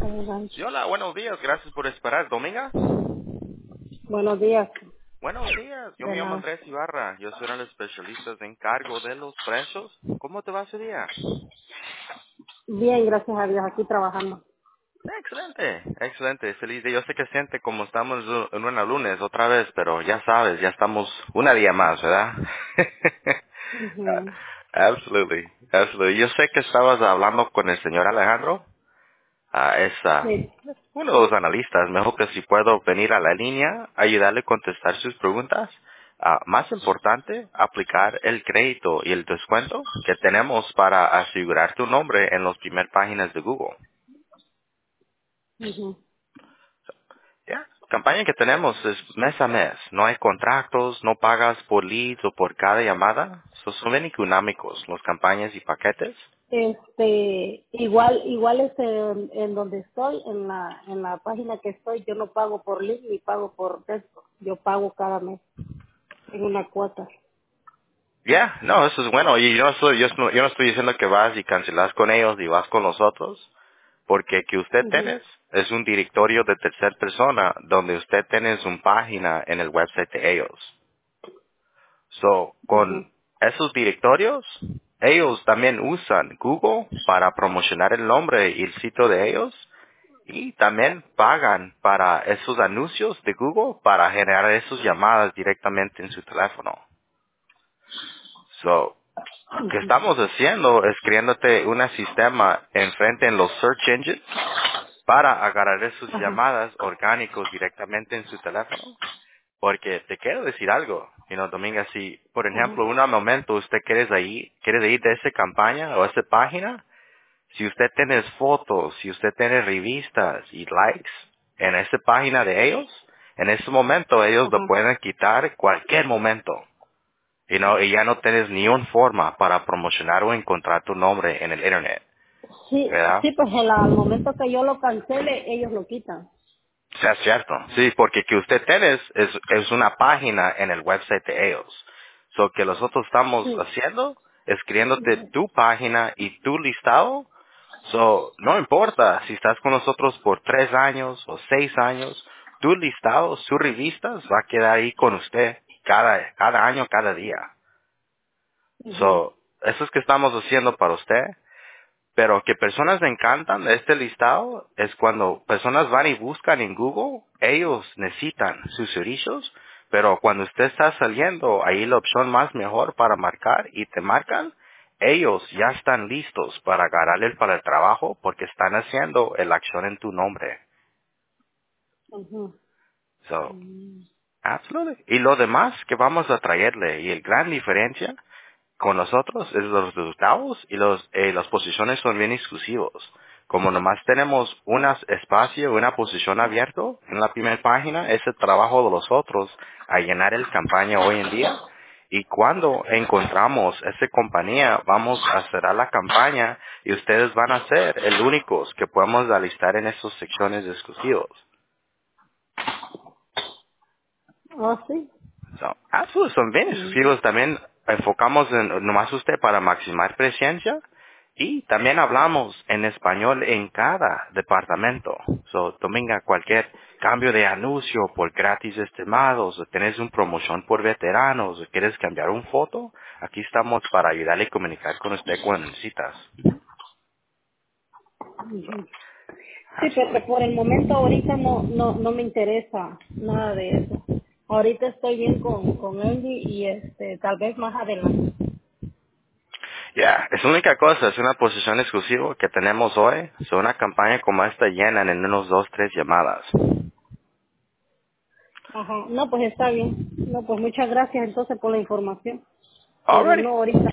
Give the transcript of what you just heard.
Adelante. Sí, hola, buenos días, gracias por esperar. ¿Dominga? Buenos días. Buenos días, yo De me llamo nada. Andrés Ibarra, yo soy el especialista de encargo de los precios. ¿Cómo te va ese día? Bien, gracias a Dios, aquí trabajando. Excelente, excelente, feliz día. Yo sé que siente como estamos en una lunes otra vez, pero ya sabes, ya estamos una día más, ¿verdad? Ujú. Absolutely, absolutely. Yo sé que estabas hablando con el señor Alejandro. Es Sí. uno de los analistas. Mejor que si puedo venir a la línea, ayudarle a contestar sus preguntas. Más importante, aplicar el crédito y el descuento que tenemos para asegurar tu nombre en las primeras páginas de Google. Ujú. Ya, campaña que tenemos es mes a mes. No hay contratos, no pagas por leads o por cada llamada. Son bien económicos las campañas y paquetes. Igual en donde estoy, en la página que estoy, yo no pago por link ni pago por texto. Yo pago cada mes en una cuota. Ya, no, eso es bueno. Y yo no estoy diciendo que vas y cancelas con ellos y vas con nosotros. Porque que usted Ujú. tiene es un directorio de tercera persona donde usted tiene una página en el website de ellos. So, con Ujú. esos directorios, ellos también usan Google para promocionar el nombre y el sitio de ellos y también pagan para esos anuncios de Google para generar esas llamadas directamente en su teléfono. So, lo que estamos haciendo es creándote un sistema enfrente en los search engines para agarrar esas Ajá. llamadas orgánicos directamente en su teléfono. Porque te quiero decir algo, Dominga, si, por Ajá. ejemplo, un momento usted quiere ir de esa campaña o esa página, si usted tiene fotos, si usted tiene revistas y likes en esa página de ellos, en ese momento ellos lo Ajá. pueden quitar cualquier momento. Y ya no tienes ni una forma para promocionar o encontrar tu nombre en el internet, Sí, ¿verdad? sí, pues al momento que yo lo cancele, ellos lo quitan. Sea cierto. Sí, porque que usted tiene es una página en el website de ellos. So que nosotros estamos Sí. haciendo es creándote tu página y tu listado. So, no importa si estás con nosotros por 3 años o 6 años, tu listado, sus revistas va a quedar ahí con usted cada año, cada día. Ujú. So, eso es que estamos haciendo para usted. Pero que personas le encantan de este listado es cuando personas van y buscan en Google, ellos necesitan sus servicios, pero cuando usted está saliendo, ahí la opción más mejor para marcar y te marcan, ellos ya están listos para agarrarle para el trabajo porque están haciendo la acción en tu nombre. Ujú. So, Mm. absolutely. Y lo demás que vamos a traerle y el gran diferencia con nosotros es los resultados y las posiciones son bien exclusivos. Como nomás tenemos un espacio, una posición abierto en la primera página, es el trabajo de los otros a llenar el campaña hoy en día. Y cuando encontramos esa compañía, vamos a cerrar la campaña y ustedes van a ser el únicos que podemos alistar en esas secciones exclusivos. Oh, sí. So, son bien Mm. exclusivos. También enfocamos en nomás usted para maximizar presencia y también hablamos en español en cada departamento. So, Dominga, cualquier cambio de anuncio por gratis estimados, o tenés una promoción por veteranos, o quieres cambiar una foto, aquí estamos para ayudarle a comunicar con usted cuando necesitas. So, Sí, pero absolutely. por el momento ahorita no me interesa nada de eso. Ahorita estoy bien con Andy y tal vez más adelante. Ya, es la única cosa, es una posición exclusiva que tenemos hoy. So, una campaña como esta llenan en unos 2, 3 llamadas. Ajá. No, pues está bien. No, pues muchas gracias entonces por la información. Pero Alrighty. no ahorita.